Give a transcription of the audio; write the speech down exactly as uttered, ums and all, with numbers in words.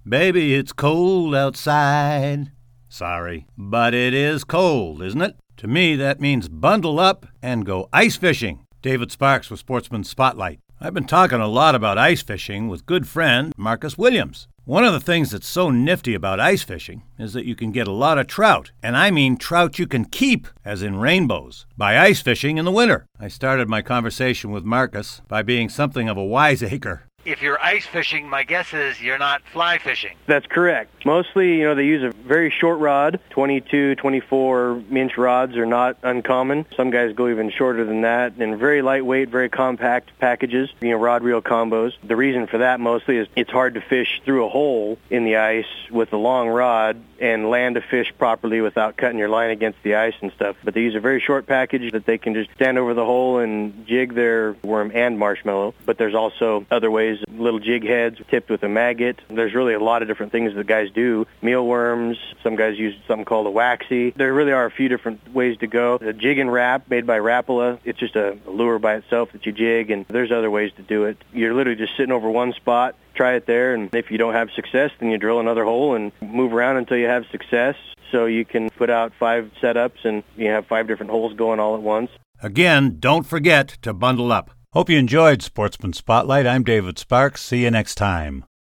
Baby, it's cold outside. Sorry, but it is cold, isn't it? To me, that means bundle up and go ice fishing. David Sparks with Sportsman Spotlight. I've been talking a lot about ice fishing with good friend Marcus Williams. One of the things that's so nifty about ice fishing is that you can get a lot of trout, and I mean trout you can keep, as in rainbows, by ice fishing in the winter. I started my conversation with Marcus by being something of a wiseacre. If you're ice fishing, my guess is you're not fly fishing. That's correct. Mostly, you know, they use a very short rod. twenty-two, twenty-four inch rods are not uncommon. Some guys go even shorter than that. And very lightweight, very compact packages, you know, rod-reel combos. The reason for that mostly is it's hard to fish through a hole in the ice with a long rod and land a fish properly without cutting your line against the ice and stuff. But they use a very short package that they can just stand over the hole and jig their worm and marshmallow. But there's also other ways, little jig heads tipped with a maggot. There's really a lot of different things that guys do. Mealworms, some guys use something called a waxy. There really are a few different ways to go. A jig and wrap made by Rapala. It's just a lure by itself that you jig, and there's other ways to do it. You're literally just sitting over one spot. Try it there, and if you don't have success, then you drill another hole and move around until you have success. So you can put out five setups and you have five different holes going all at once. Again, don't forget to bundle up. Hope you enjoyed Sportsman Spotlight. I'm David Sparks. See you next time.